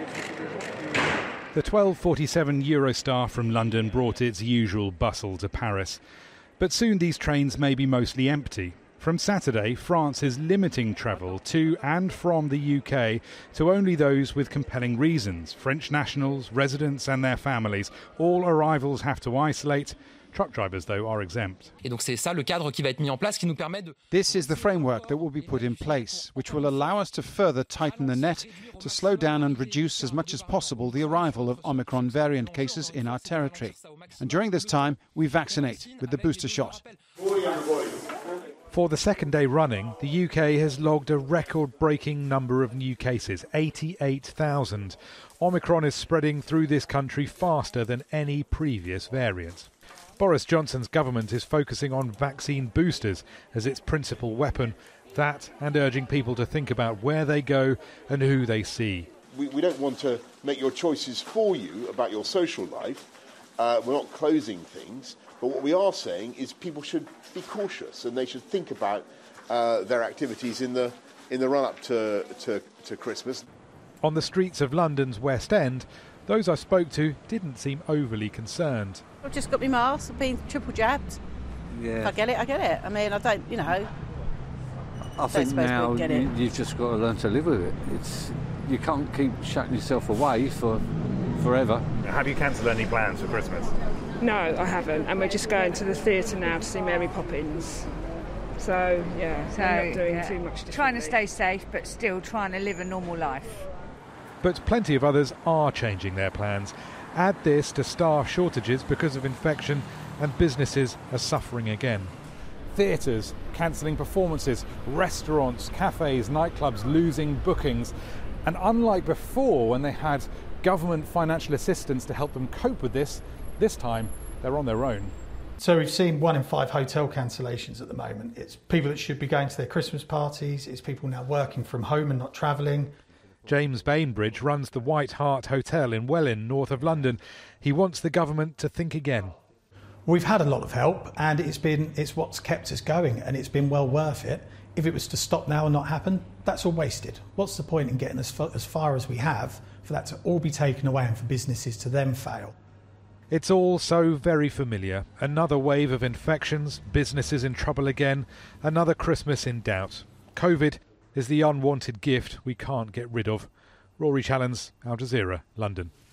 The 12:47 Eurostar from London brought its usual bustle to Paris. But soon these trains may be mostly empty. From Saturday, France is limiting travel to and from the UK to only those with compelling reasons. French nationals, residents and their families. All arrivals have to isolate. Truck drivers, though, are exempt. This is the framework that will be put in place, which will allow us to further tighten the net to slow down and reduce as much as possible the arrival of Omicron variant cases in our territory. And during this time, we vaccinate with the booster shot. For the second day running, the UK has logged a record-breaking number of new cases, 88,000. Omicron is spreading through this country faster than any previous variant. Boris Johnson's government is focusing on vaccine boosters as its principal weapon, that and urging people to think about where they go and who they see. We don't want to make your choices for you about your social life. We're not closing things, but what we are saying is people should be cautious and they should think about their activities in the run-up to Christmas. On the streets of London's West End, those I spoke to didn't seem overly concerned. I've just got my mask, I've been triple jabbed. Yeah. If I get it, I get it. I mean, I don't, I think now you've just got to learn to live with it. You can't keep shutting yourself away forever. Have you cancelled any plans for Christmas? No, I haven't. And we're just going to the theatre now to see Mary Poppins. So, yeah, we're not doing too much differently. Trying to stay safe, but still trying to live a normal life. But plenty of others are changing their plans. Add this to staff shortages because of infection, and businesses are suffering again. Theatres cancelling performances, restaurants, cafes, nightclubs losing bookings. And unlike before, when they had government financial assistance to help them cope with this time they're on their own. So we've seen 1 in 5 hotel cancellations at the moment. It's people that should be going to their Christmas parties. It's people now working from home and not travelling. James Bainbridge runs the White Hart Hotel in Welwyn, north of London. He wants the government to think again. We've had a lot of help and it's what's kept us going and it's been well worth it. If it was to stop now and not happen, that's all wasted. What's the point in getting as far as we have for that to all be taken away and for businesses to then fail? It's all so very familiar. Another wave of infections, businesses in trouble again, another Christmas in doubt. COVID is the unwanted gift we can't get rid of. Rory Challens, Al Jazeera, London.